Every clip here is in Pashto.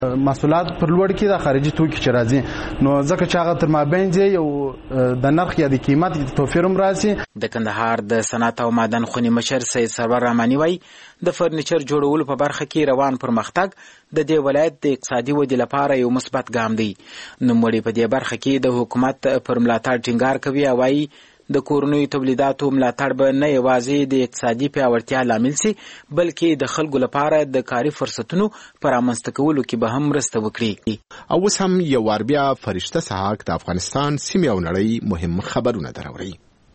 محصولات پر لوړ کې د خارجي توکي چې راځي نو ځکه چې هغه تر مابین دی یو د نرخ یا د قیمت توفیر هم راځي. د کندهار د صنعت او معدن خونې مشر سید سرور رحماني وایي د فرنیچر جوړولو په برخه کې روان پرمختګ د دې ولایت د اقتصادي ودې لپاره یو مثبت ګام دی. نوموړي په دې برخه کې د حکومت پر ملاتړ ټینګار کوي او وایي د کورنیو تولیداتو ملاتړ به نه یوازې د اقتصادي پیاوړتیا لامل شي بلکې د خلکو لپاره د کاري فرصتونو پر رامنځته کولو کې به هم مرسته وکړي. او اوس هم یو وار بیا فرشته سحاق د افغانستان سیمې او نړۍ مهم خبرونه دراوړي.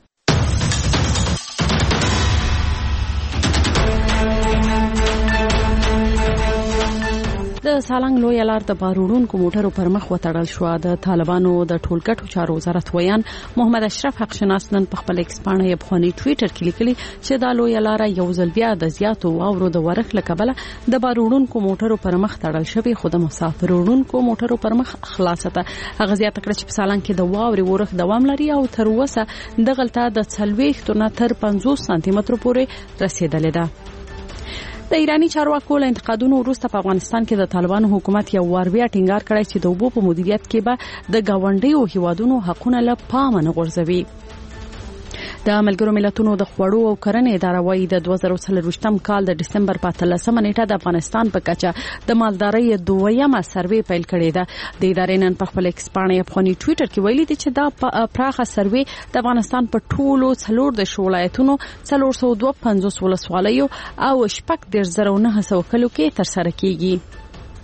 د سالنګ لوی لار د بارونکو موټرو پر مخ وتړل شو. د طالبانو د ټولګټو چارو وزارت ویان محمد اشرف حق شناس نن په خپل ایکس پاڼه یې بخونی ټویټر کې لیکلي چې دا لوی لار یو ځل بیا د زیاتو واورو د ورخ لکبله د بارونکو موټرو پر مخ تړل شوی خو د مسافرونکو موټرو پر مخ خلاصته. هغه زیاته کړ چې په سالنګ کې د واوري ورخ دوام لري او تر اوسه د غلطه د 40 نه تر 50 سانتي مترو پورې رسیدلې ده. د ایرانی چارواکو له انتقادونو وروسته په افغانستان کې د طالبانو حکومت یو وار بیا ټینګار کړی چې د اوبو په مدیریت کې به د گاونډیو هیوادونو حقونه له پامه نه غورځوي. د ملګرو ملتونو د خوړو او کرنې اداره وايي د 2023م کال د دسمبر په 13مه نیټه د افغانستان په کچه د مالدارۍ دویمه سروې پیل کړې ده. د ادارې نن په خپل ایکس پاڼه په ټویټر کې ویلي دي چې دا پراخه سروې د افغانستان په ټولو 14 ولایتونو 452 ولسوالیو او 19,900 کلو کې ترسره کیږي.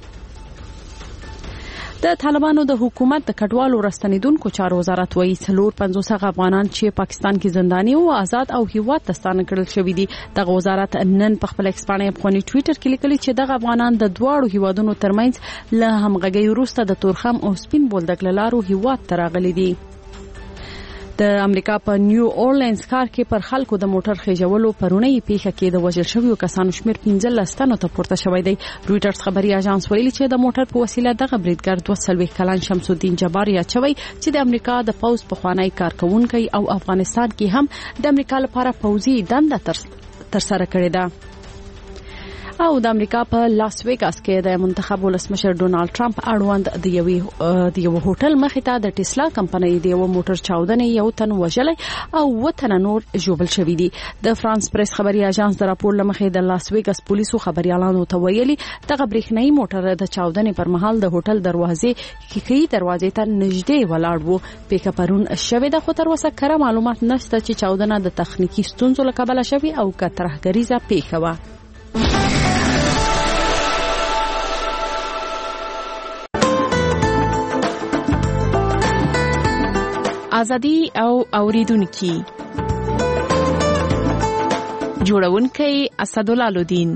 د طالبانو د حکومت د کډوالو راستنیدونکو چارو وزارت وایي 450 افغانان چې پاکستان کې زنداني او آزاد او هیواد ته ستانه کړل شوی دي. دغه وزارت نن په خپل ایکس پاڼه په ټویټر کې لیکلي چې دغه افغانان د دواړو هیوادونو ترمنځ له همغږي وروسته د تورخم او سپین بولدک لارو هیواد ته راغلي دي. د امریکا په نیو اورلینز ښار کې پر خلکو د موټر خېجولو پرونی پیښه کې د وژل شویو کسانو شمیر 15 تنو ته پورته شوی دی. رويټرز خبري اژانس ویلي چې د موټر په وسیله دغه بریدګر 22 کلن شمس الدین جبار یاچوي چې د امریکا د پوز په خوانی کارکونکي او افغانستان کې هم د امریکا لپاره پوزي دنده ترسره کړې ده. او د امریکا په لاس ویګاس کې د منتخب ولسمشر ډونالد ټرمپ اړوند د یو هوټل مخې ته د ټسلا کمپنۍ د یو موټر چاودنې یو تن وژلای او وطن نور ژوبل شوی دی. د فرانس پریس خبري اژانس د راپور لمخې د لاس ویګاس پولیسو خبريالانو ته ویلي دغه برېښنايي موټر د چاودنې پر مهال د هوټل دروازې ته نږدې ولاړ وو. پیښه پرون شوې ده خو تر اوسه کره معلومات نشته چې چاودنه د تخنیکی ستونزو له کبله شوې او که ترهګریزه پیښه وه. ازادي او اوریدونکو جوړونکي اسدالله لودین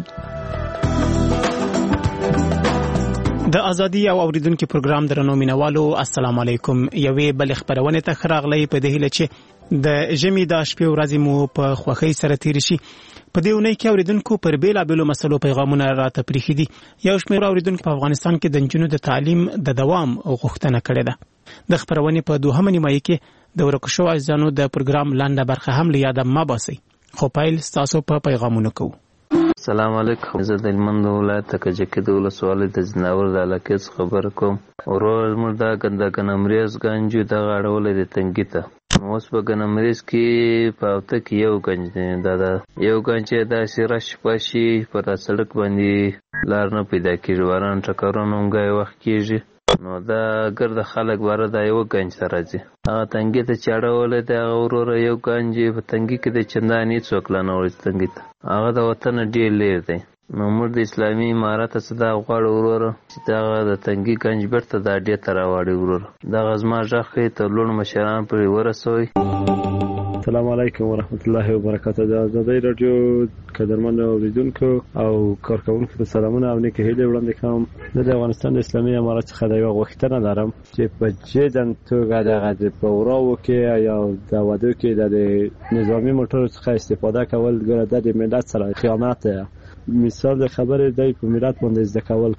د ازادي او اوریدونکو پروګرام درنو مینوالو السلام علیکم. یوې بل خبرونه ته خراغلی په دې هله چې د جمی د شپې ورځې مو په خوخی سره تیر شي. په دې ونې کې اوریدونکو پر بیلابېلو مسلو پیغامونه راته پریخي دي. یو شمېر اوریدونکو په افغانستان کې د نجونو د تعلیم د دوام غوښتنه کړې ده. د خبرونه په دوهمه نیمایي کې د ورکشو عزیزانو د پروګرام لاندې برخه هم لیاده ما باسي. خو پایل تاسو په پیغامونو کو. السلام علیکم. زه د هلمند ولایت کجکي د ولسوالۍ د ځناور د علاقې څخه خبره کوم. ورور زموږ دا ګنامریز گنج دغه اړولې د تنګي ته اوس په ګنامریز کې په اوته کې یو گنج دی. دا یو گنج دا سرش پاشي پر سړک باندې لار نه پیدا کیږي. وران ټکرونه هم وخت کیږي نو دا ګرد خلک باره دا یو گنج ته راځي. هغه تنګي ته چاړولې د ورور یو گنج په تنګي کې د چنداني څوک لانه ورځ تنګي ته هغه د وطن ډیر لیر دی. نو موږ د اسلامي امارت صدا غواړو ورور چې دا د تنګي گنج برته دا ډیر تر واړی ورور دا غزما ځخې ته لون مشران پر ورسوي. السلام علیکم ورحمت الله وبرکاته. د ازادي رادیو قدرمن اوریدونکو او کارکونکو ته سلامونه او نیکه هیله وړاندې کوم. د افغانستان د اسلامي امارت څخه د یو غوښتنه لرم چې په جدن توګه د پوراو کې یا د وادو کې د نظامی موټر څخه استفاده کول ګره د ملت سره خیانت دی. مثال خبره دی په ملت باندې ځکول کو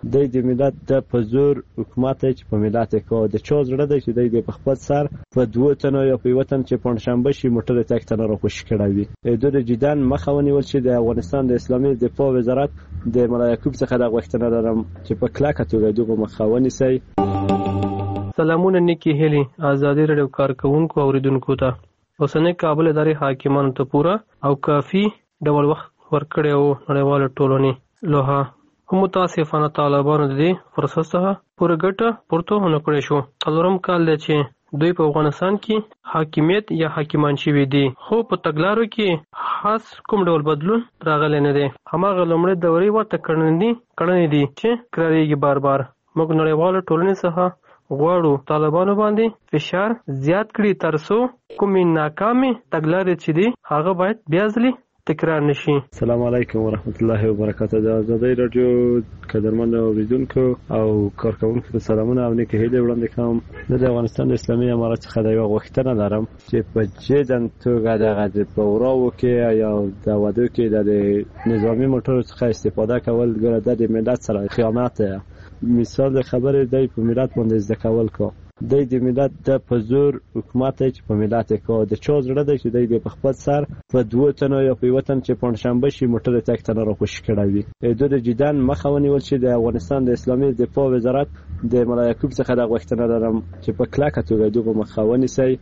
د ملت د په زور حکومت چې په ملت کو د چا زړه دی چې د په خپل سر په دوه تنو یا په وطن چې پنځشنبه شي موټر تک تنه را خوش کړی وي د جدان مخاوني ول چې د افغانستان د اسلامي دفاع وزارت د ملایکوب څخه د غوښتنه لرم چې په کلاکه توګه دغه مخاوني سي. سلامونه نیکی هلی آزادی رادیو کارکونکو اوریدونکو ته اوسنۍ کابل ادارې حاکمانو ته پورا او کافي ډول وخت ورکړی او نړیواله ټولنې لوها هم متاسفانه طالبانو د دې فرصت څخه پوره ګټه پورته ونه کړی شو. څلورم کال دی چې دوی په افغانستان کې حاکمیت یا حاکمان شوي دي خو په تګلارو کې خاص کوم ډول بدلون راغلی نه دی. هماغه لومړۍ دورې ورته کړنې دي چې کرارېږي بار بار. موږ نړیواله ټولنې څخه غواړو طالبانو باندې فشار زیات کړي ترڅو کومې ناکامې تګلارې چې دي هغه باید بیا ځلې تکرار نشي. السلام علیکم ورحمت الله وبرکاته. د آزادۍ رادیو قدرمن اوریدونکو او کارکونکو ته سلامونه او نیکه هیلې وړاندې کوم. د افغانستان د اسلامي امارت څخه د یو غوښتنه لرم چې په جدن توګه د پوراو کې یا د وادو کې د نظامی موټرو څخه استفاده کول ګره د ملت سره خیانت دی. مثال خبره دی په ملت باندې زده کول کو د ملت د په زور حکومت چې په ملت کو د چا زړه دی چې د په خپل سر په دوه تنو یا په وطن چې پنځشنبه شي موټر تک تنه را خوش کړی وي د جدان مخاوني ول چې د افغانستان د اسلامي دفاع وزارت د ملایکوب څخه د غوښتنه لرم چې په کلاکه توګه دغه مخاوني سي.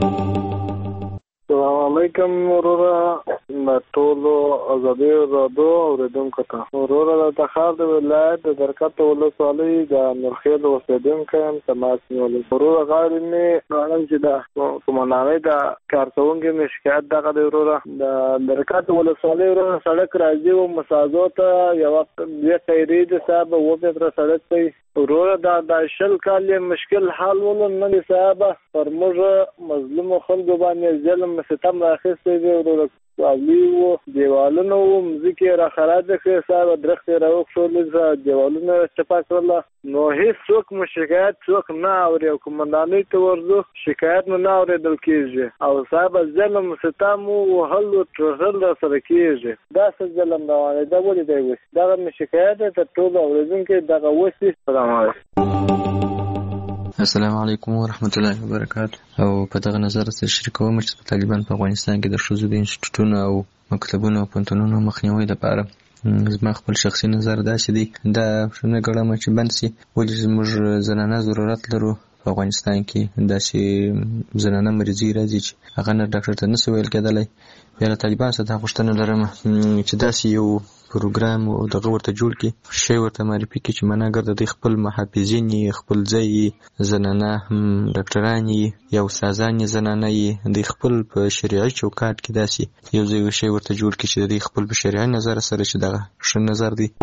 السلام علیکم وروره ټولو آزادۍ رادیو اوریدونکو ته وروره د تخار د ولایت د درکته ولسوالۍ د نورخیل اوسیدونکی یم تماس نیولی. وروره غواړم غواړم چې د قومندانۍ د کارکوونکي مې شکایت دغه دی وروره د درکته ولسوالۍ وروره سړک راځي و مسازو ته یوه دوې قیرې دي صاحب 7 متره سړک دی وروره د شل کال مشکل حال ولو نه صاحب پر موږ مظلومو خلکو باندې ظلم ستم راخستی دی وروره اولی و دیوالونه و مځکې را خراب کړې صاحب درختې راوښولې دیوالونه چپا کړله نو هېڅ څوک مو شکایت څوک نه اوري او قومندانۍ ته ورځو شکایت مو نه اورېدل کېږي او صاحب ظلم ستم وهل و ټرسل را سره کېږي. دا څه ظلم روان دی دا ولې دی وسي دغه مې شکایت دی تر ټولو اورېدونکي دغه وسي. سلام علیکم. السلام علیکم ورحمت الله وبرکاته. او په دغه نظر سره شریکوم چې په طالبان په افغانستان کې د ښځو د انسټیټوټونو او مکتبونو او پوهنتونونو مخنیوي لپاره زما خپل شخصي نظر داسې دی دا نه ګڼم چې بند سي ولې موږ زنانه ضرورت لرو په افغانستان کې داسې زنانه مریضي راځي چې هغه نه ډاکټر ته نشي ویل کېدلی. بیا له طالبان څخه دا غوښتنه لرم چې داسې یو پروګرام او دغه ورته جوړ کړي شی ورته معرفي کړي چې معنی ګرده دوی خپل محافظین خپل ځای زنانه ډاکټران یا استادان زنانه دوی خپل په شریعي چوکاټ کې داسې یو ځای شی ورته جوړ کړي چې دوی خپل په شریعي نظر سره چې دغه ښه نظر دی.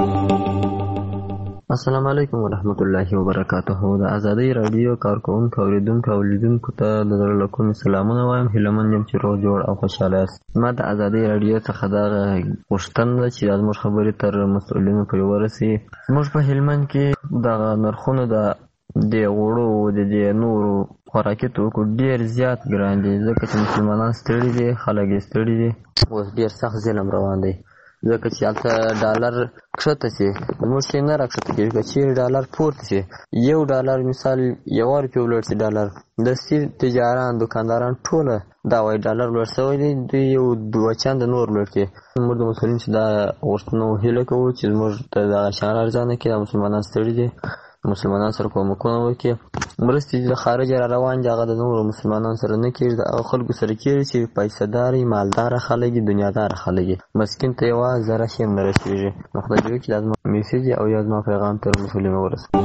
السلام علیکم ورحمت الله وبرکاته. د آزادۍ رادیو کارکوونکو اوریدونکو او لیدونکو ته د زړه له کومې سلامونه وایم. هیله مند یم چې روغ جوړ او خوشحاله یاست. ما د آزادۍ رادیو څخه دغه غوښتنه ده چې زموږ خبرې تر مسؤلینو پورې ورسي. زموږ په هلمند کې دغه نرخونه د غوړو د دې نورو خوراکي توکو ډېر زیات ګران دي ځکه چې مسلمانان ستړي دي خلک یې ستړي دي. اوس ډېر سخت ظلم روان دی ځکه چې هلته ډالر کښته شي زموږ شی نه راکښته کېږي که چیرې ډالر پورته شي $1 مثال 1 روپۍ ولوړ شي ډالر د سیر تجاران دکانداران ټوله دا وایي ډالر لوړ شوی دی دوی یو 2 چنده نور لوړ کړي. موږ د مسؤلین چې دا غوښتنه هیله کوو چې زموږ ته دغه شیان ارزانه کړي. مسلمانان ستړي دي مسلمانان سره کومکونه وکړي. مرستې د خارجه را روان دي هغه د نورو مسلمانانو سره نه کېږي د هغه خلکو سره کېږي چې پیسه‌دار مالداره خلک دي دنیاداره خلک دي مسکین ته یوه ذره شی هم نه رسېږي. نو خدای دې وکړي دا زما میسیج او یا زما پیغام تر مسؤلینو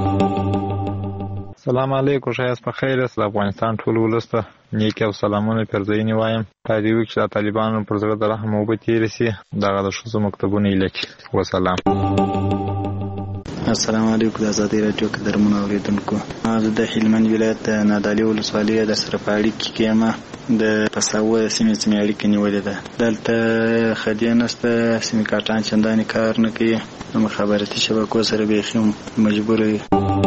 ورسوي. سلام علیکم شایست په خیر است. د افغانستان ټول ولس ته نیکي او سلامونه پرځاینې وایم. خدای دې وکړي چې د طالبانو پر زړه د رحم اوبه تېرې سي دغه د ښځو مکتبونه یې لکي. وسلام. السلام علیکم. د آزادۍ رادیو قدرمنو اوریدونکو زه د هلمند ولایت د نادعلي ولسوالۍ در سره په اړیکه کې یم. د پساوه سیمې اړیکه نیولې ده. دلته خدیه نشته سیمې کاټان چندانې کار نه کوي نو مخابراتي شبکو سره بیخي مجبور وي.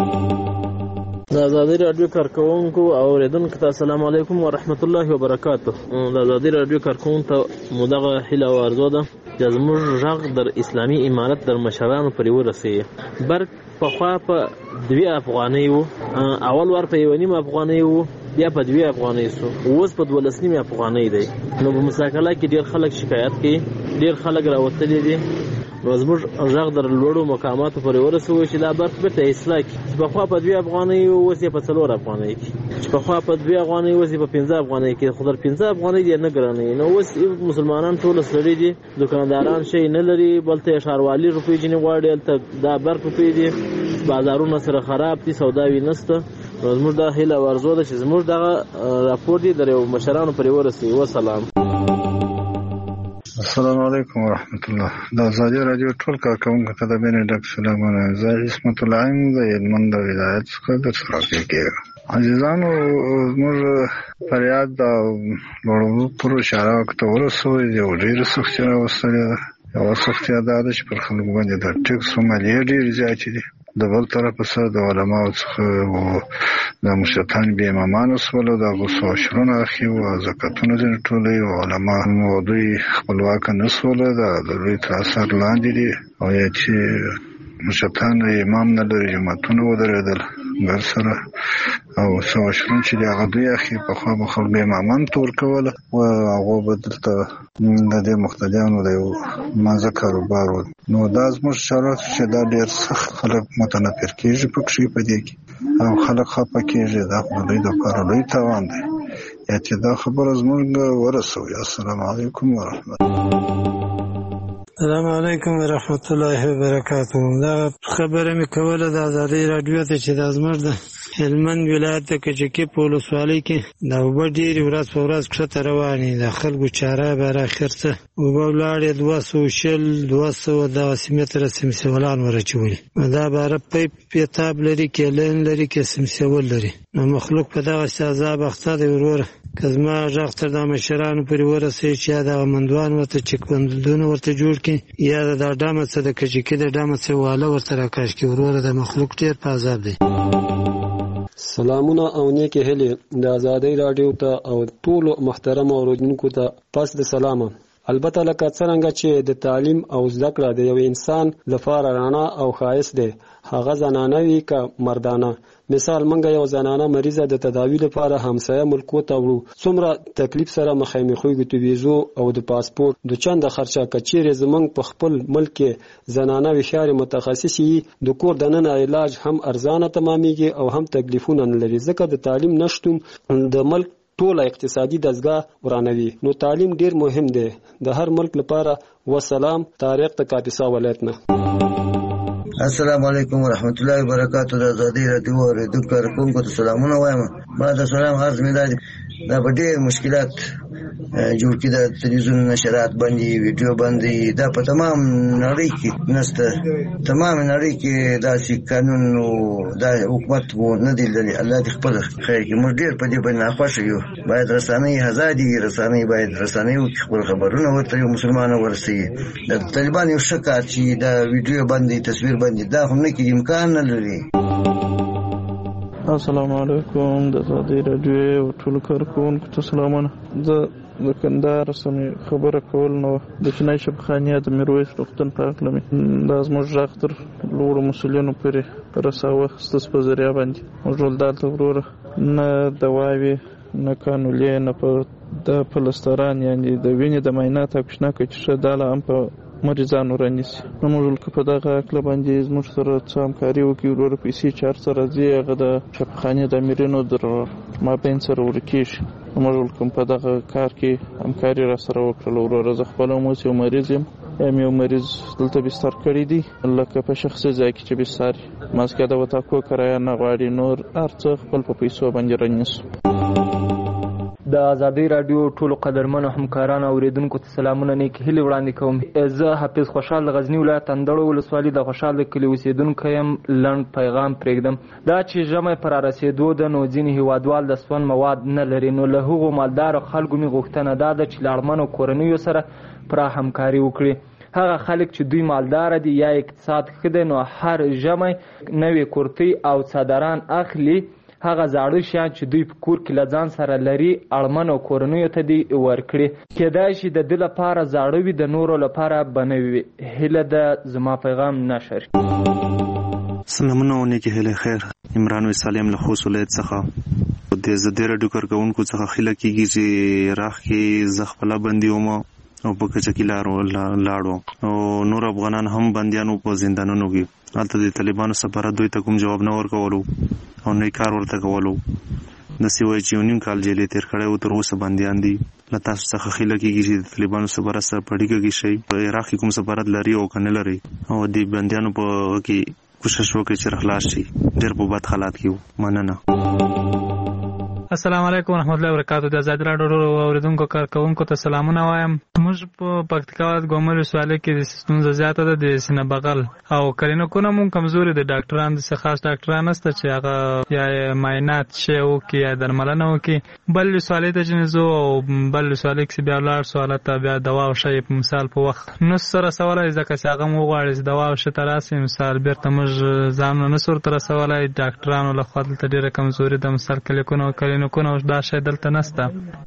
د آزادۍ رادیو کارکوونکو او اوریدونکو ته السلام علیکم ورحمت الله وبرکاته. د آزادۍ رادیو کارکوونکو ته مو دغه هیله او ارزو ده چې زموږ غږ در اسلامي امارت در مشرانو پورې ورسیږي. برق پخوا په 2 افغانۍ وو، اول ور په 1.5 افغانۍ وو، بیا په 2 افغانۍ سو، اوس په 12.5 افغانۍ دی. نو په مساکله کې ډیر خلک شکایت کوي، ډیر خلک راوتلي دي. نو زموږ غږ در لوړو مقاماتو پورې ورسوي چې دا برخه بیرته اصلاح کړي، چې پخوا په 2 افغانۍ وو اوس یې په 4 افغانۍ کې، چې پخوا په 2 افغانۍ اوس یې په 15 افغانۍ کې. خو در 15 افغانۍ دی نه ګرانوي. نو اوس مسلمانان ټول سړي دي، دکانداران شي نه لري، بلته ښاروالي روپۍ جنې غواړي، هلته دا برق روپۍ دي، بازارونه سره خراب دي، سوداوي نشته. نو زموږ دا هیله او ارزو ده چې زموږ دغه راپور دی در یو مشرانو پورې ورسوي. وسلام. السلام علیکم ورحمت الله. د ازادي رادیو ټول کارکوونکو ته د مینې ډک سلامونه. زه عصمت الله یم د هلمند ولایت څخه درسره کېږم. عزیزانو، زموږ فریاد د لوړو پرو اشاره ته ورسوي. یو ډېره سختي راوستلې ده. یوه سختي دا ده چې پر خلکو باندې د ټکس مالیې ډېرې زیاتې دي. د بل طرفه سره د علماو څخه د مشرتان بې امامانو سولو، د غوثو عشرونه اخي او زکاتونه ځینې ټولوي او علما او دوی خپلواکه نه سوله، د لوی تاثر لاندې دي. او یا چې مشرتان امام نه لري، جماعتونه ودرېدل ګر سره او څو عشرون چې د هغه دوی اخي پخوا به خلک بې امامان ته ورکوله و هغو به دلته د دې مقتدیانو د یو مازه کاروبار و. نو دا زموږ شرایط چې دا ډېر سخت خلک متنفر کېږي پکښې په دې کې او خلک خفه کېږي. دا خو د دوی دپاره لوی تاوان دی. یا چې دا خبره زموږ ورسوي. السلام علیکم ورحمت الله. السلام علیکم ورحمت الله وبرکاته. دا خبره مې کوله د ازادي رادیو ته چې د زموږ د هلمند ولایت د کجکي په ولسوالۍ کې د اوبه ډېرې ورځ په ورځ کښته روانې، د خلکو چاره بر اخر څه اوبه ولاړې 200 دغسې متره سمسولان ورچولي. دا باره پیپ پیتاب لري، کیلین لري، کې سمسول لري. نو مخلوق په دغسې عذاب اخته دی. وروره که زما غږ تر دا مشرانو پورې ورسوي چې یا دغه مندوان ورته چکبندونه ورته جوړ کړي، یا د ډامه څه د کجکي د ډامه څه واله ورته راکاږ کړي. وروره د مخلوق ډېر په عذاب دی. سلامونه او نیکې هیلې د ازادۍ راډیو ته او ټولو محترمو اورېدونکو ته پس د سلامه. البته لکه څرنګه چې د تعلیم او زده کړه د یو انسان لپاره رڼا او ښایست دی، هغه زنانه وي که مردانه. مثال منګه یو زنانه مریضه د تداوی لپاره همسایه ملکو ته وړو، څومره تکلیف سره مخامخ کېږو. د ویزو او د پاسپورت د چنده خرچه کچېرې زمونږ په خپل ملک کې زنانه وښارې متخصص وي، د کور دننه علاج هم ارزانه تمامېږي او هم تکلیفونه نه لري، ځکه د تعلیم نشتون د ملک ټوله اقتصادي دستګاه ورانوي. نو تعلیم ډیر مهم دی د هر ملک لپاره. وسلام. طارق د کاپیسا ولایت نه. السلام علیکم ورحمت الله وبرکاته. د ازادي رادیو اوریدونکو کارکوونکو ته سلامونه وایم. ما د سلام عرض مې دا دا په ډېر مشکلات جوړ کړي. د تلویزیون نشرات باندې ویډیو باندې دا په تمام نړۍ کې نشته. تمام نړۍ کې داسې قانون او دا حکومت وو نه دی لري. الله دې خپل خیر کړي. موږ ډېر په دې باندې ناخوښه یو. باید رسنۍ ازادي وي، رسنۍ باید رسنۍ وکړي، خپل خبرونه ورته یو مسلمان ورسوي. د طالبان یو ښه کار چې دا ویډیو باندې تصویر باندې دا هم نه کېږي، امکان نه لري. السلام علیکم. د ازادي رادیو ټولو کارکوونکو ته سلامونه. زه د کندهار سمې خبره کول نو د چینای شبخانیه د میرویس روغتون په هکله مې دا زموږ غږ تر لوړو مسؤلینو پورې رساوه ستاسو په ذریعه باندې. موږ ټول دلته وروره نه دواوې نه کانولې نه په د پلستران یعنې د وینې د معاینات او کشناکه چې ښه دا له هم په مریضانو رانیسي. نو موږ که په دغه هکله باندې زموږ سره څه همکاري وکړي، وروره پیسې چې هر څه راځي هغه د شفاخانې د امیرینو در مابین سره ورکېږي. موږ کوم په دغه کار کې همکاري را سره وکړله. وروره زه خپله هم اوس یو مریض یم، یو مریض دلته بستر کړی دی، لکه په شخصي ځای کې چې بستر ماسکه د وتاکو کرایه نه غواړي، نور هر څه خپل په پیسو باندې رانیسو. د ازادۍ راډیو ټولو قدرمنو همکارانو اوریدونکو ته سلامونه نیک هیلې وړاندې کوم. زه حافظ خوشحال د غزني ولایت اندړو ولسوالي د خوشحال د کلي اوسېدونکی یم. لنډ پیغام پرېږدم. دا چې ژمی پر رارسېدو ده نو ځینې هیوادوال د سون مواد نه لري، نو له هغو مالدارو خلکو مې غوښتنه دا ده چې له اړمنو کورنیو سره پوره همکاري وکړي. هغه خلک چې دوی مالدار دي یا اقتصاد ښه دی نو هر ژمی نوې کورتۍ او څادران اخلي. هغه زاړه شیان چې دوی په کور کې له ځان سره لري اړمنو کورنیو ته دې ورکړي. کېدای شي د ده لپاره زاړه وي، د نورو لپاره به نه وي. هیله ده زما پیغام نشر. سلامونه او نیکی هله خیر. عمران وسالم له خوست ولایت څخه د زده رادیو کارکونکو څخه خله کیږي چې راخ کې زخپلا بندي ومه او په کچکی لاړو او نور افغانان هم بنديانو په زندانونو کې. البته د طالبانو سفارت دوی ته کوم جواب نه ورکولو او نه کار ورته کولو. د سیوای چې نیم کال جیلې تیر کړی او تر اوسه بنديان دي. له تاسو څخه خله کیږي چې د طالبانو سفارت سره پړیږي کې شي په عراق کې کوم سفارت لري او کنه لري او د بنديانو په کې کوشش وکړي چې خلاص شي. ډېر په بد حالات کې مننه. السلام علیکم ورحمت الله وبرکاتہ. د آزاد راډیو اوریدونکو کارکونکو ته سلامونه وایم. موږ په پکتیکا ولایت ګومل ولسوالۍ کې د ستونزه زیاته ده د سینه بغل او کلینیکونه مون کمزوري دي. ډاکټران د خاص ډاکټران نشته چې هغه یا معاینات شي او کې یا درملنه وکي. بل ولسوالۍ ته جنزو او بل ولسوالۍ کې بیا ولر سوالات بیا دوا او شی په مثال په وخت نو سره سوالای ځکه چې هغه مو غواړي دوا او شی تراسي مثال بیرته موږ ځان نه سور تر سوالای ډاکټرانو له خوا ته ډیره کمزوري د مثال کلینیکونه نو دا شی دلته نسته.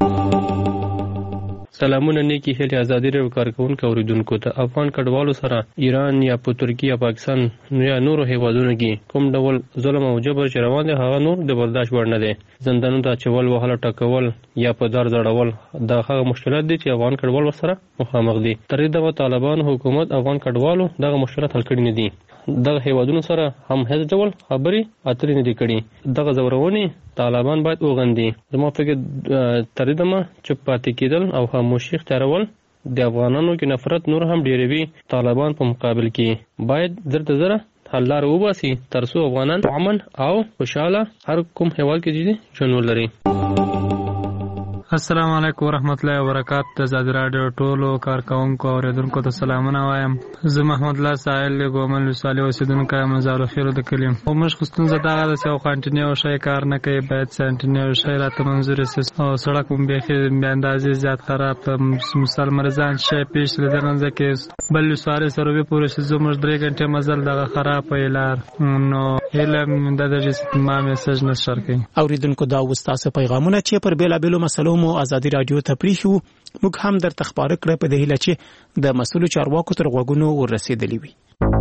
سلامونه نیکی هلي ازادي راډیو کارکونکو اوریدونکو ته افغان کډوالو سره ایران یا په ترکیه یا پاکستان یا نورو هیوادونو کې کوم ډول ظلم او جبر چې روان دي هغه نور د برداشت وړ نه دي. زندانونو ته چول وهله ټکول یا په دار ځړول دا هغه مشکلات دي چې افغان کډوال سره مخامخ دي. تر دې د طالبان حکومت افغان کډوالو دغه مشکلات حل کړي نه دي. دغه هیوادونو سره هم هیڅ ډول خبري اترې نه دي کړي. دغه زورونی طالبان باید وغندي. زما فکر تر دې ما چوپ پاتې کېدل او خاموشي اختیارول د افغانانو کې نفرت نور هم ډېروي. طالبان په مقابل کې باید زره حل لار وباسي ترڅو افغانان امن او خوشاله هر کوم هیواد کې ژوند ولري. السلام علیکم ورحمت الله وبرکاتہ. د آزاد راډیو ټولو کارکونکو اوریدونکو ته سلامونه وایم. زه محمد الله سائل ګومل ولسوالۍ اوسیدونکی یم. مزار خیر د کلیم او موږ خستون زده غواړو چې کانټینیو شي کار نه کوي باید سنټینیو شي راته منظور شي او سړک هم به به اندازې زیات خراب ته مثال مرزان شي پیش لدرنځ کې بل ولسوالۍ سره به پوره شي. زموږ 3 غنټه مزل دغه خراب ویلار نو هله د دې ما میسج نشر کوي. اوریدونکو دا وستاسو پیغامونه چې پر بیلا بیلو مسلو مو آزادي رادیو ته پریښو موږ هم در تخبار کړ په دې هله چې د مسولو چارواکو تر غوګونو ورسېدلی وي.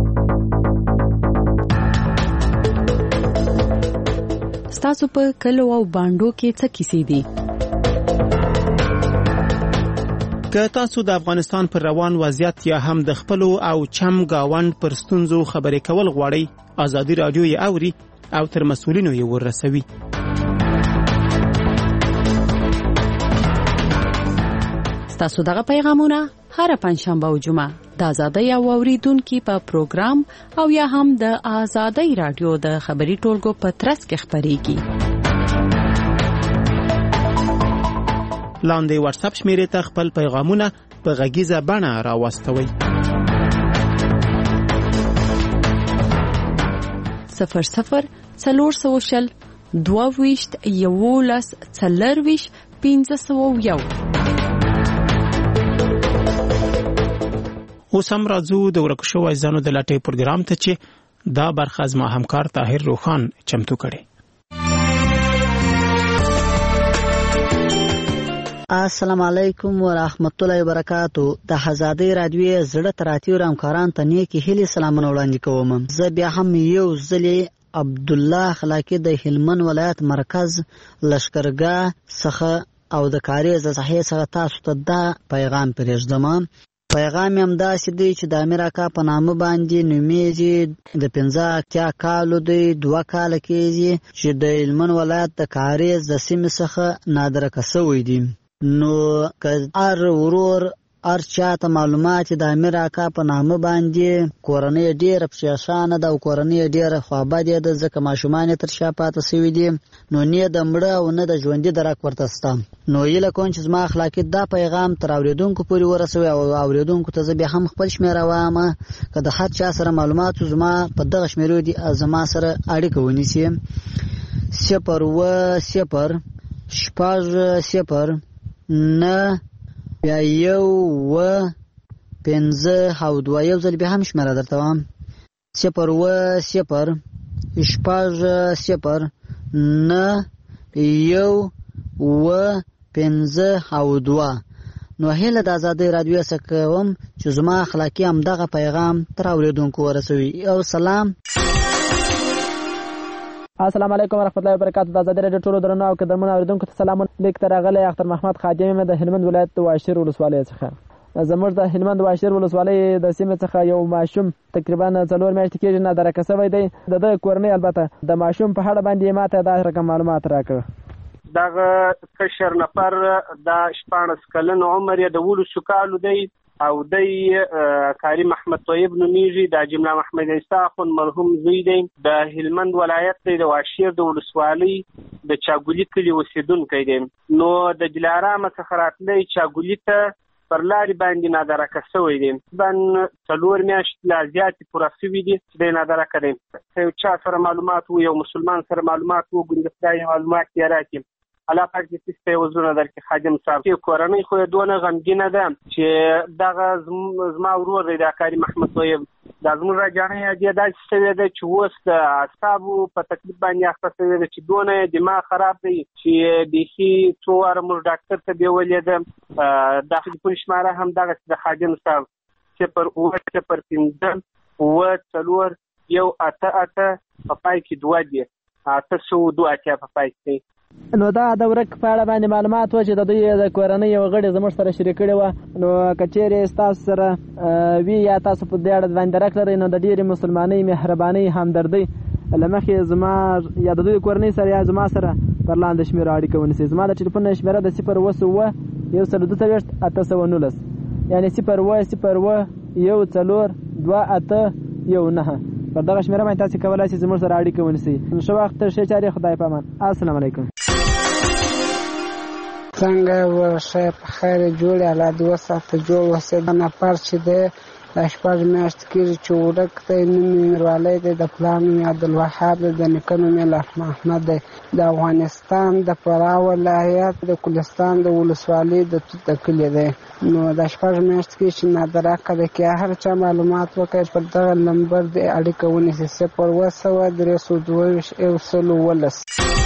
ستاسو په کلو او باندو کې څه کیسې دي؟ که تاسو د افغانستان پر روان وضعیت یا هم د خپل او چم گاوند پر ستونزو خبرې کول غواړئ آزادي رادیو یې اوري او تر مسؤلینو یې ورسوي. تاسو دغه پیغامونه هر پنځشنبه او جمعه د آزادۍ او اوریدونکو په پروګرام او یا هم د آزادۍ رادیو د خبري ټولګو په ترڅ کې خبريږي. لاندې واتس اپ شمیرې ته خپل پیغامونه په غږیزه بڼه راوستوئ. 00 400 22 11 40 1501. اوس هم راځو د ورکو شوی ځانو د لټۍ پروګرام ته چې دا برخه زما همکار طاهر روخان چمتو کړي. السلام علیکم ورحمت الله وبرکاتہ. د آزادۍ رادیو زړه تراتیو همکاران ته نیکی هلي سلامونه وړاندې کوم. زه بیا هم یو ځلې عبدالله خلاقی د هلمند ولایت مرکز لشکرګاه څخه او د کاریز صحیح څخه تاسو ته دا پیغام پرېږدم. پیغام هم داسې دی چې د امیر اکا په نامه باندې نومیږي. د 15 کالو دی 2 کال کېږي چې د هلمند ولایت د کاریز د سیمې څخه نادرکه شوی دی. نو که هر ورور هر چاته معلومات د امیر اکا په نامه باندې کورنۍ ډېره پریشانه ده او کورنۍ ډېره خوابدې ده ځکه ماشومان تر شا پاتې شوي دي. نو نه د مړه او نه د ژوندي درک ورته شته. نو هیله کوم چې زما اخلاقي دا پیغام تر اوریدونکو پورې ورسوي او اوریدونکو ته زه بیا هم خپل شمیره وایم که د هر چا سره معلومات زما په دغه شمیرو دي زما سره اړیکه ونیسي. 0 0 نه بیا 1 5 او 2 یو ځل بیا هم شمیره درته وایم 0 0 0 نه 1 5 او 2. نو هله د آزادۍ رادیو څخه کوم چې زما اخلاقی هم دغه پیغام تر اوریدونکو ورسوي. او سلام. السلام علیکم ورحمت الله وبرکاتہ. د آزادۍ رادیو ټولو درنو او قدرمنو اوریدونکو ته سلام. لیک ته راغلی اختر محمد خادم د هلمند ولایت د واشیر ولسوالۍ څخه. زموږ د هلمند واشیر ولسوالۍ د سیمې څخه یو ماشوم تقریبا 4 میاشتې کېږي نادرکه شوی دی. د کورنۍ البته د ماشوم په اړه باندې ماته دا رقم معلومات راکړه. دغه کشر نفر د 14 کلن عمر یې د 12 کالو دی او د کریم احمد طیب نومیږي. د جمله محمد عیسی خون مرحوم زوی دی. د هلمند ولایت د واشیر د ولسوالۍ د چاګولی کلی اوسیدونکی دی. نو د دلارام څخه راتلی چاګولی ته پر لارې باندې نادرکه شوی دی. بن 4 میاشتې لا زیاتې پوره شوي دي چې دی نادرکه دی. یو چا سره معلومات و، یو مسلمان سره معلومات و، ګوري د خدای معلومات یې راکړي. الله پاک دې سپه وزونه درکې خادم صاحب. کورنۍ خو دونه غمګینه ده چې دغه زما ورور دی د کریم احمد طیب دا زموږ راجانې دې داسې شوی ده چې اوس د اعصابو په تکلیف باندې اخته شوی ده چې دونه دماغ خراب دی چې بیخي څو واره موږ ډاکټر ته بیولې ده. د ټلیفون شماره هم دغسې د خادم صاحب 0 0 5 4 په پای کې 2 دي 802 په پای کې. نو دا د ورک په اړه باندې معلومات و چې د دوی د کورنۍ یو غړي زموږ سره شریک کړي و. نو کچېرې ستاسو سره وی یا تاسو په دې اړه باندې راکړئ نو د ډېرې مسلمانۍ مهربانۍ همدردۍ له مخې زما یا د دوی کورنۍ سره یا زما سره پر لاندې شمیره اړیکه ونیسئ. زما د ټلیفون شمیره د 0 142 یعنی 0 1 4 2 8 9 پر دغه شمیره باندې تاسو کولای شئ زموږ سره اړیکه ونیسئ. ښه وخت ښه چارې خدای په امان. السلام علیکم. څنګه ورشه په خیر جوړ الله دې وساته جوړ وسه د نفر چې د 14 میاشتې کېږي چې ورک دی. نوم یې میروالی دی، د پلار نوم یې عبدالوهاب دی، د نیکه نوم یې لطف محمد دی. د افغانستان د فراه ولایت د کلستان د ولسوالۍ د توت د کلي دی. نو د 14 میاشتې کېږي چې نادرکه دی. که هر چا معلومات وکړي پر دغه نمبر د اړیکه ونیسي 0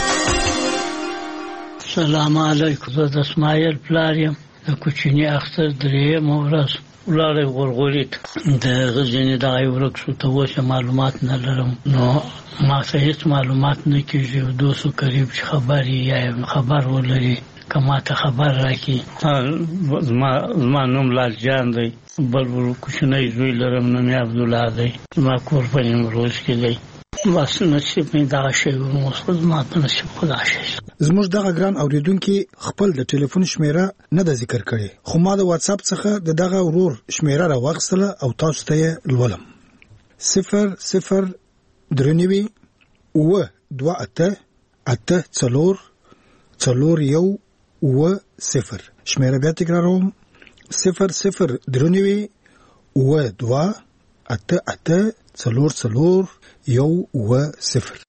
السلام علیکم. زه د اسماعیل پلار یم. د کوچني اختر 3 ورځ ولاړی غورغوري د غزني دغه ورک شو ته اوس معلومات نه لرم. نو ما څه هیڅ معلومات نه کېږي. دوستو قریب چې خبر یا خبر ولري کما ته خبر راکړي. زما نوم لال جان دی. بل کوچنی زوی لرم نوم یې عبدالله دی. زما کور په نیمروز کې دی. بس نصیب مې دغه شی وموسخ ما په نصیب خدا شي. زموږ دغه ګران اوریدونکو خپل د ټلیفون شمیره نه د ذکر کړي، خو ما د واتس اپ څخه دغه ورور شمیره راوغسله او تاسو ته لولم. 0 0 و 2 8 8 4 4 1 0. شمیره بیا تکراروم 0 0 3 و 2 8 8 4 4 0.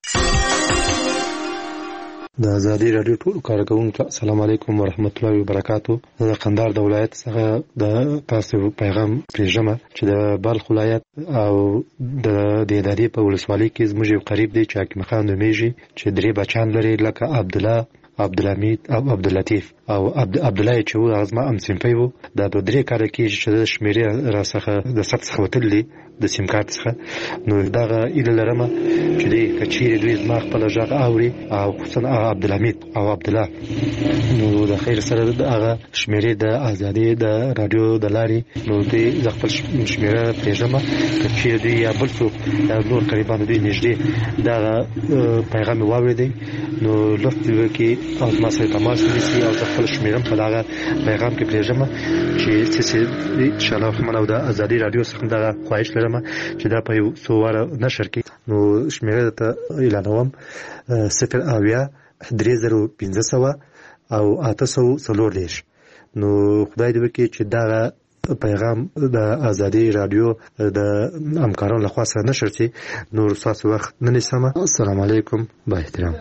د آزادۍ رادیو ټول کارکونکو السلام علیکم ورحمت الله وبرکاتو. د قندهار د ولایت څخه د تاسو پیغام پېژنم چې د بلخ ولایت او د ادارې په ولسوالۍ کې زموږ یو قریب دی چې حکیم خان نومیږي چې 3 بچان لري لکه عبدالله، عبدالحمید او عبداللطیف او عبدالله چې و هغه ام سیمپی و. دا په 3 کال کې چې د شمیرې را څخه د سب څخه وتلې د سیم کارت څخه. نو دغه ایله لرم چې دې کچېرې دوی زما خپل ژغ اوري او خصوصا عبدالحمید او عبدالله. نو د خیر سره هغه شمیرې د آزادۍ د رادیو د لارې نو دوی خپل شمیره پېژنم کچېرې دوی یا بل څوک یا نور قریبان دوی نږدې دغه پیغام واورېدی نو لطف وکړي او ما سره تماس ونیسي او خپل شمیرم په دغه پیغام کې پېژنم چې څه ان شاء الله رحمان او د آزادۍ رادیو څخه دغه خواهش لرم چې دا په یو څو واره نشر کړي. نو شمیره ته اعلانوم 0 3 500 او 840. نو خدای دې وکړي چې دا پیغام د آزادۍ رادیو د همکارانو لخوا سره نشر شي. نو تاسو وخت نه نیسم. السلام علیکم. با احترام.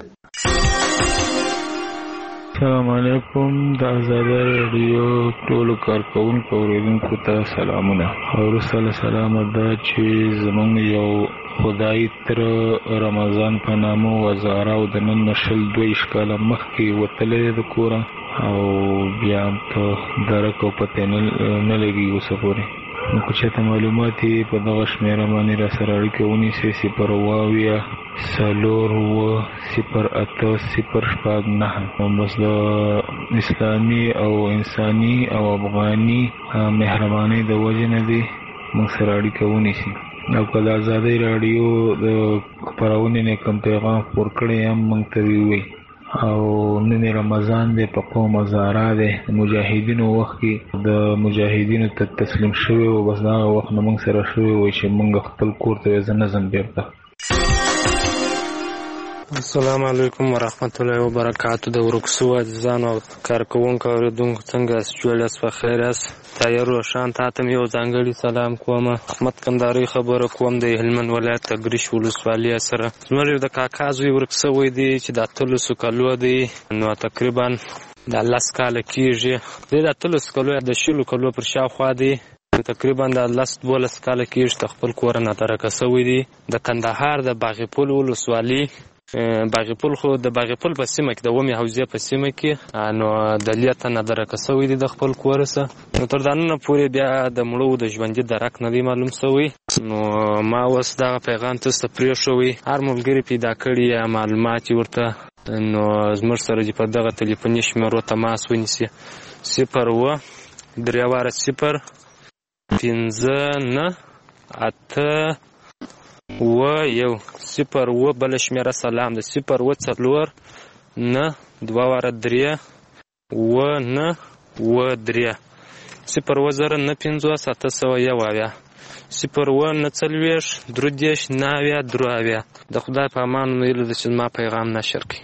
السلام علیکم. د آزادۍ رادیو ټولو کارکونکو اوریدونکو ته سلامونه. او سلام ده چې زمونږ یو خدای تر رمضان په نامو وزاره او د نن نشل 2 کاله مخکې وتلې د کوره او بیا په درک او پته نه لګي اوس پورې. نو که چېرته معلومات په دغه شمیره باندې را سره اړیکه ونیسئ 0 4 4 08009. بس د اسلامي او انساني او افغاني مهرباني د وجه نه دی موږ سره اړیکه ونیسي. او که د ازادۍ راډیو د خپرونې نه کوم پیغام خپور کړی هم موږ ته ووایي. او نن رمضان دی، په قوم ازاره دی، مجاهدینو وخت کې د مجاهدینو ته تسلیم شوی و، بس دا وخت نه موږ سره شوی و چې موږ خپل کور ته زه نه ځم بیرته. السلام علیکم ورحمت الله وبرکاتو. د ورکسو عزیزانو او کارکوونکو اورېدونکو څنګه یاست؟ جوړ یاست؟ په خیر یاست؟ طاهر روشان ته هم یو ځانګړي سلام کوم. احمد کندهاري خبره کوم د هلمند ولایت تګریش ولسوالۍ سره. زموږ د کاکا زوی ورک شوی دی چې د 13 کالو دی، نو تقریبا د 10 کاله کېږي. د 13 کالو د 20 کالو پر شاوخوا دی، تقریبا د 12 کاله کېږي چې خپل کور نه درکه شوی دی. د کندهار د باغپول ولسوالۍ باغپول خو د باغپول په سیمه کې د ومې حوزې په سیمه کې نو د لیته نه درکه شوی دی د خپل کور سره. نو تر دانونه پورې بیا د مړو د ژوندي درک نه دی معلوم شوی. نو ما اوس دغه پیغام تاسو ته پرېښوی، هر ملګري پیدا کړي یا معلومات ورته نو زموږ سره چې په دغه تلیفوني شمیرو تماس ونیسي 0103098 بل شمیره سلام د 0409243 01940 د خدای په امان ویل د چې ما پیغام نشر کړي.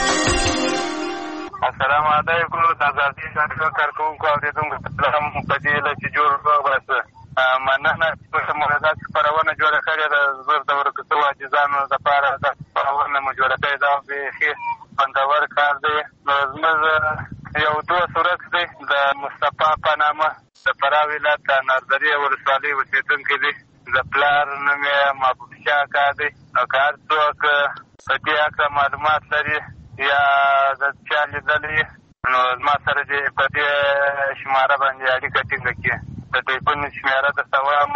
السلام علیکم. د ازادي راډیو کارکوونکو اورېدونکو سلام په دې له چې جوړ وګرځه مننه چې مولدات خپرونه جوړه کړې ده. زه د ورکسو عاجزانو لپاره د خپرونه مو جوړه کړې ده، بیخي خوندور کار دی. زموږ یو دوست ورک دی د مصطفی په نامه، د فراه ولایت د نردرې ولسوالۍ اوسېدونکی دی. د پلار نوم یې محبوب شاه کاکا دی. او که هر څوک په دې هکله معلومات لري یا د چا لیدلی نو زما سره دې په دې شماره باندې اړیکه ټینګه کړي. د ټلیفون شمېره درته وایم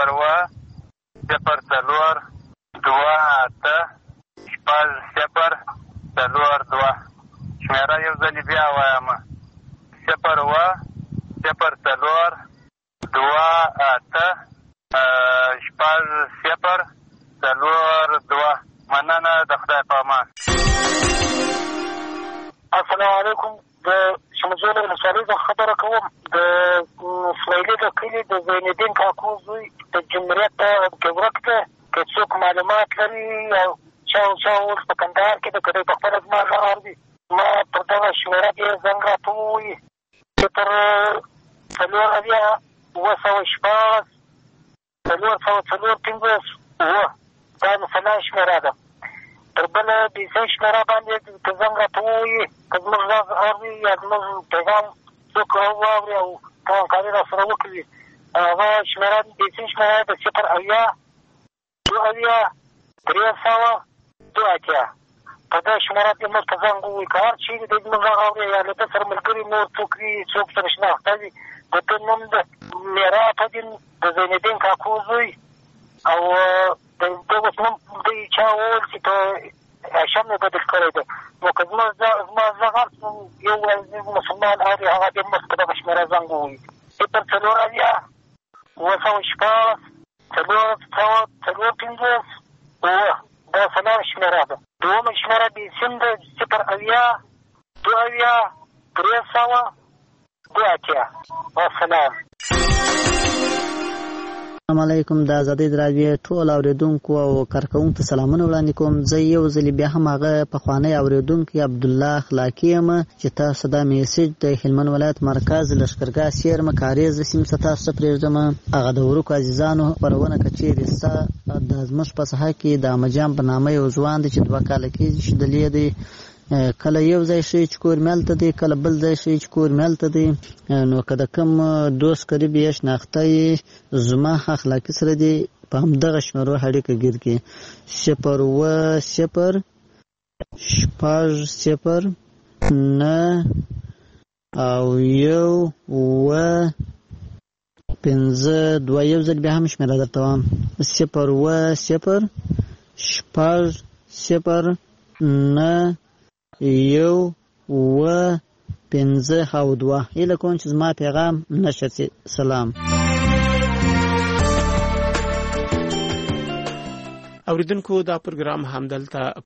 010286042. شمېره یو ځلې بیا وایم 010286042. مننه، د خدای په امان. السلام علیکم. د شمجوله ولسوالۍ څخه خبره کوم. د اسماعیلي د کلي د زینالدین کاکو زوی د جمهوریت کې ورک دی. که څوک معلومات لري او چا اوس په کندهار کې د که دی په خپله زما غږ اوري، ما پر دغه شمېره کې زنګ راته ووایي 04016 دا مثلا شمېره ده. تر بله بیسۍ شمېره باندې که زنګ راته ووایي، که زموږ غږ اوري یا زموږ پیغام څوک واوري او همکاري را سره وکړي، هغه شمېره بیسۍ شمېره د 08022 په دې شمېره کې موږ ته زنګ ووایي. که هر چېرې دی زموږ غږ اوري یا له ده سره ملګري نور څوک وي، څوک سره شناخته وي، د ده نوم د میرات الدین د زینالدین کاکو زوی او د اوس نوم دوی چا وویل چې په هاشم یې بدل کړی دی. نو که زما غږ یو مسلمان اوري، هغه دې موږ ته دغه شمېره زنګ ووایي 04016 دا سلام شمېره ده. دومه شمېره د سیم ده 0802302 والسلام. السلام علیکم. د ازادۍ راډیو ټول اوریدونکو او کارکوونکو ته سلامونه وړاندې کوم. زه یو ځلې بیا هم هغه پخوانی اوریدونکی عبدالله اخلاقي یم چې تاسو دا میسج د هلمند ولایت مرکز لښکرګاه سیرمه کاریز سیمې څخه تاسو ته پرېږدم. هغه د ورکو عزیزانو خپرونه که چېرې ستا د زموږ په ساحه کې د احمدجان په نامه یو ځوان دی چې 2 کاله کېږي چې دلې دی، کله یو ځای شي چې کور ملته دی، کله بل ځای شي چې کور ملته دی. نو که د کوم دوست قریب یې شناخته یې زما اخلاقي سره دی، په همدغه شمېرو اړیکه ګیر کړي 01056 یو ځل بیا هم شمېره درته وایم 01056 915 هیله کوم چې زما پیغام نشي. سلام. اوریدونکو دا پروګرام همدلته